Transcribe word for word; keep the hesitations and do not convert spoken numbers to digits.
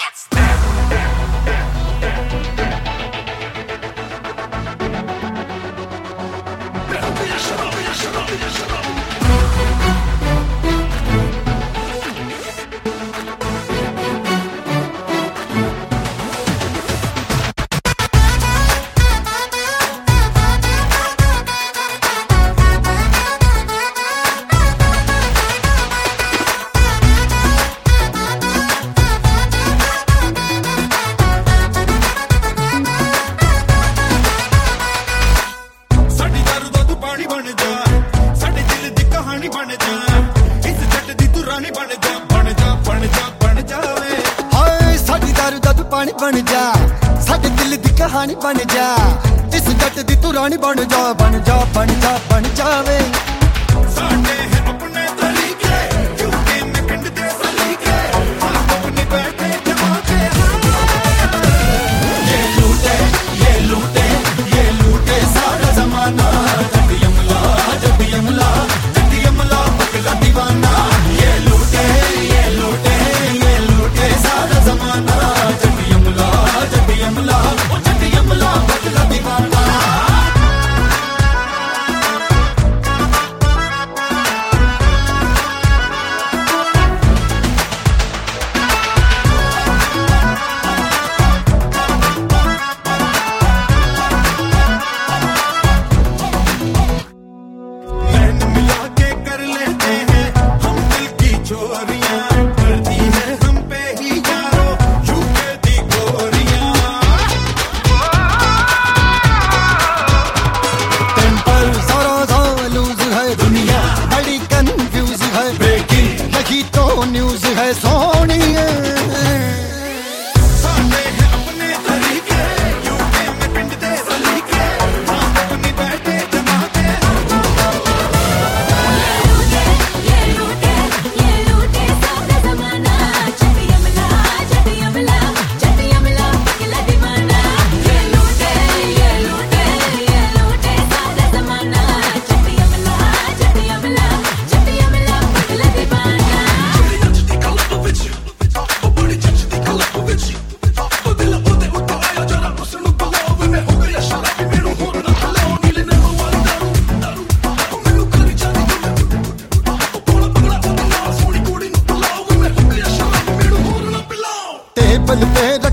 पानी बन जा साडे दिल दी कहानी बन जा इस जट दी तू रानी बन जा बन जा बन जा बन जावे साडे है अपने तरीके क्योंकि मैं पिंड दे सलीके अपने बैठे जमा के ये लूटे ये लूटे ये लूटे सारा जमाना जब यमला जब यमला जब यमला पगला दीवाना ये लूटे ये लूटे ये लूटे सारा जमाना न्यूज़ है सोनी सामने है अपने तरीके यूके में पिंड दे सलीके हम अपनी बैठे जमाते ये लूटे ये लूटे सारा ज़माना जब यमला जब यमला जब यमला पगला दीवाना ये लूटे ये लूटे ये लूटे सारा ज़माना जब यमला जब यमला जब यमला पगला दीवाना टेबल पे